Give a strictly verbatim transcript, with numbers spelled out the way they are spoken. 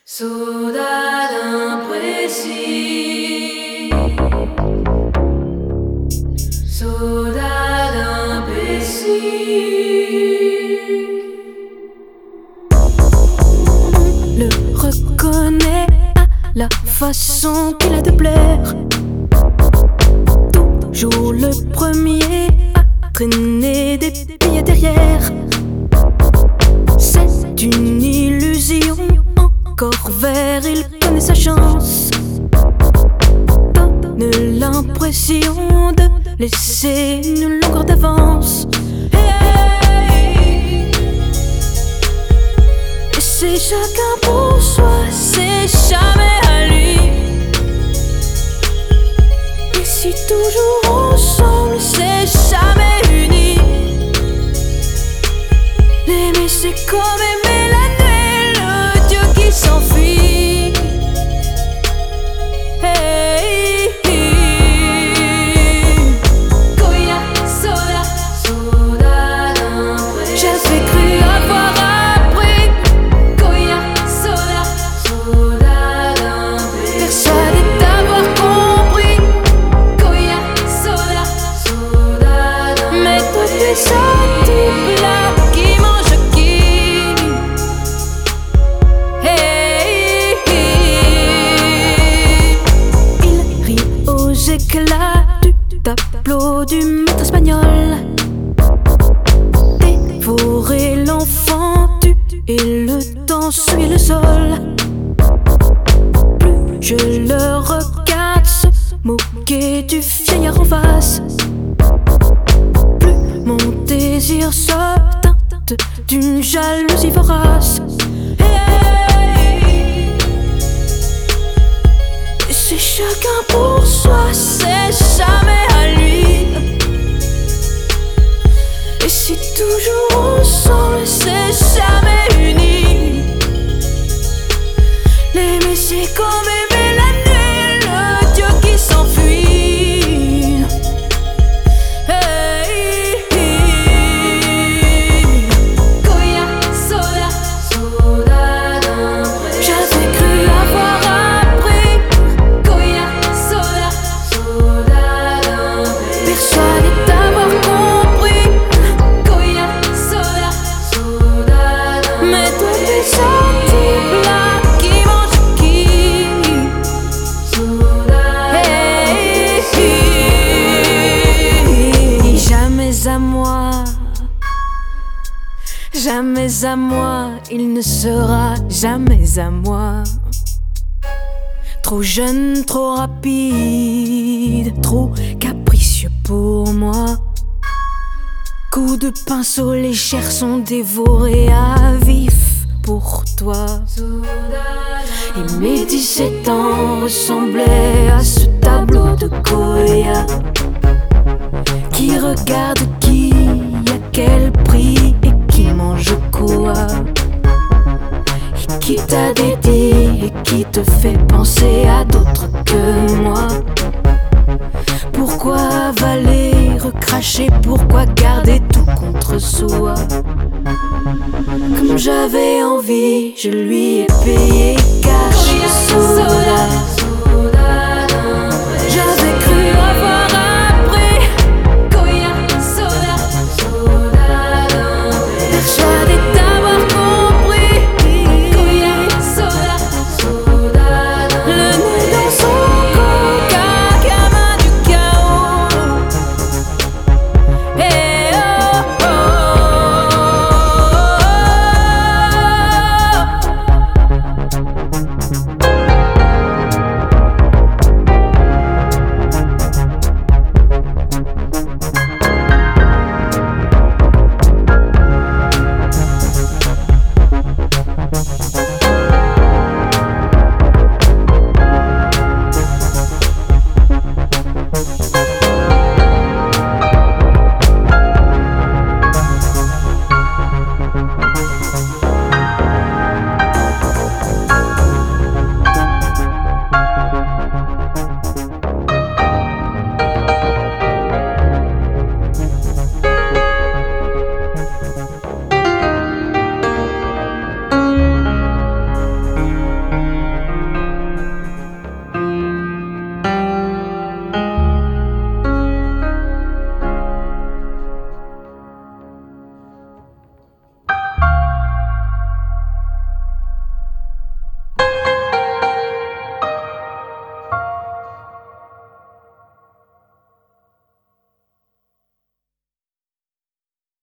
Soda d'imprécis, soda d'imbécile. On le reconnaît à la façon qu'il a de plaire. Toujours le premier à traîner des pieds derrière. C'est une illusion, encore vert, il connaît sa chance. Donne l'impression de laisser une longueur d'avance. Hey, et c'est chacun pour soi, c'est jamais à lui. Et si toujours ensemble, c'est jamais unis. L'aimer c'est comme aimer la nuit, le Dieu qui s'enfuit. Hey, Goya, soda, soda d'imprécis. j'avais cru avoir appris, Goya, soda, soda d'imbécile. persuadé d'avoir compris. Goya, soda, soda d'imbécile. Mais tout est ça, tout là qui mange qui. Hey, il rit aux éclats du tableau du maître espagnol. Dévorer l'enfant tu et le temps suit le sol. Plus je le regarde se moquer du vieillard en face, plus mon désir se teinte d'une jalousie vorace. Hey, c'est chacun pour soi, c'est jamais à lui. Et si toujours ensemble, c'est jamais unis. L'aimer c'est comme aimer la nuit, le Dieu qui s'enfuit. Hey, Goya, soda, soda d'imprécis. j'avais cru avoir appris, Goya, soda, soda d'imbécile. persuadé d'avoir compris. Goya, soda, soda d'imbécile. Mais toi t'es sorti là qui mange qui. Soda Hey, jamais à moi, jamais à moi, il ne sera jamais à moi. Trop jeune, trop rapide, trop capricieux pour moi. Coups de pinceau, les chairs sont dévorées à vif pour toi. Et mes dix-sept ans ressemblaient à ce tableau de Goya qui regarde qui, à quel prix et qui mange quoi. Et qui t'a dédié et qui te fait penser à d'autres que moi. Pourquoi avaler, recracher, pourquoi garder tout contre soi? Comme j'avais envie, je lui ai payé cash. Goya, Soda